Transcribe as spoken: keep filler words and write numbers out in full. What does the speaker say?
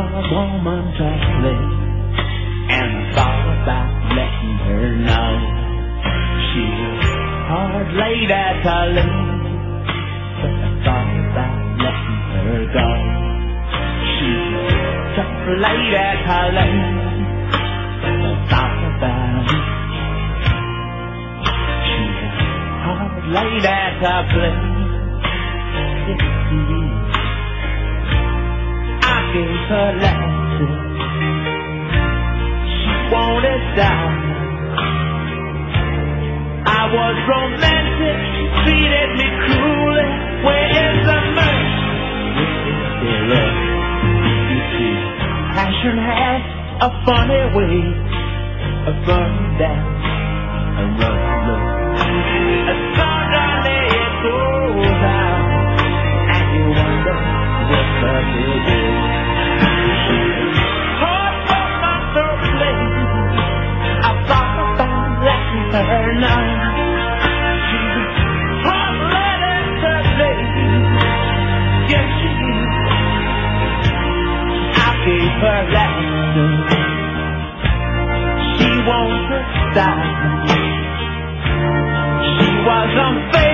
hard woman to play, and I thought about letting her know she's a hard lady to leave, but I thought about letting her go. She's a tough lady to leave, but I thought about it. She's a hard lady to play. I gave her lessons, she wanted down. I was romantic, she treated me cruelly. Where is the mercy? Where is the love? You see, passion has a funny way of burning down a rough love. Suddenly it goes out, and you wonder what love will do. Heart from my throat place, I thought about letting her know she's a hard-blooded lady. Yes, she is. I gave her lessons, she won't stop. She was unfaithful.